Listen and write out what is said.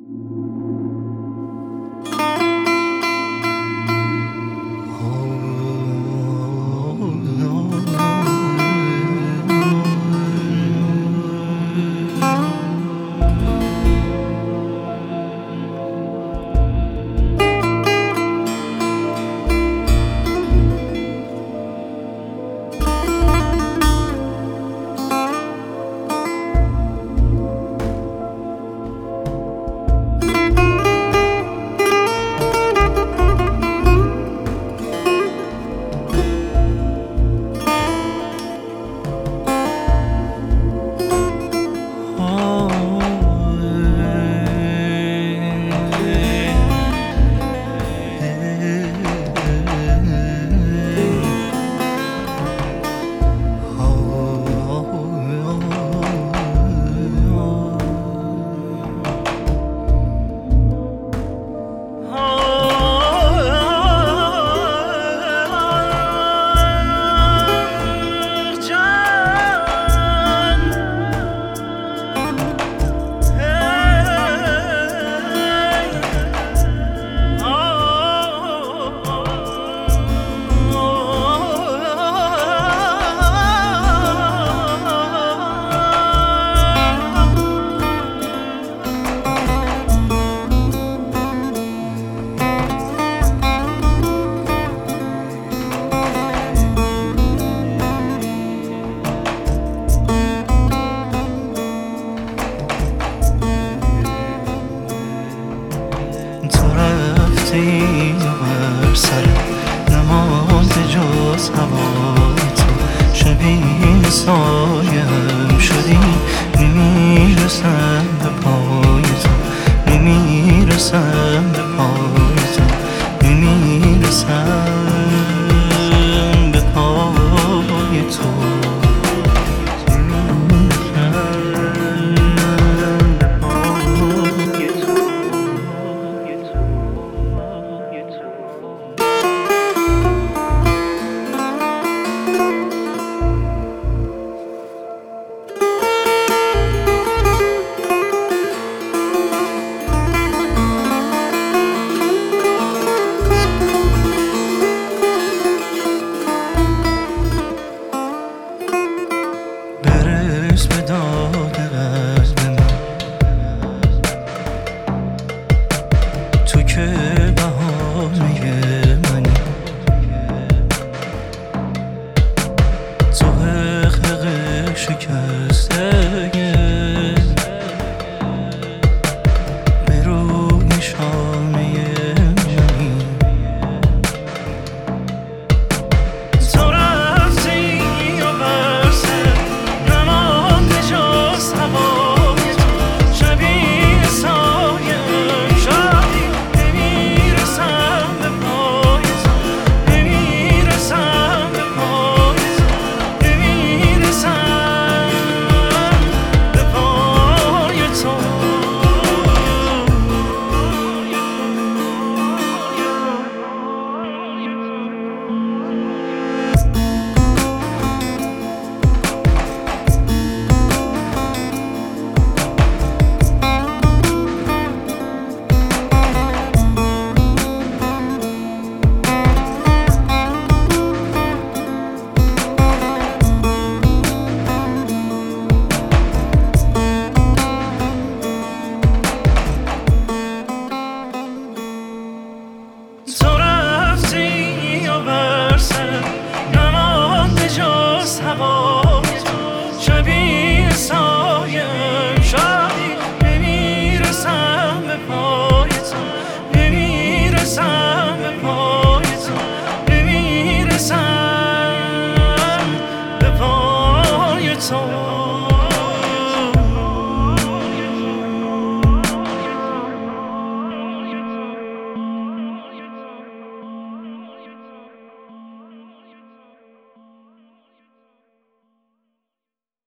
رفتی و بر سر نمانده جز هوای تو، شبیه سایم شدی، نمیرسم به پای تو، نمیرسم به پای تو، نمیرسم به پای تو. برس به داد قلب من، تو که بهانه منی، تو حقق شکسته به روی شانه منی. تو رفتی و بر سر نمانده جز هوای تو، شبیه سایم شدی، نمیرسم به پای تو، نمیرسم به پای تو، نمیرسم به پای تو. تو رفتی و بر سر نمانده جز هوا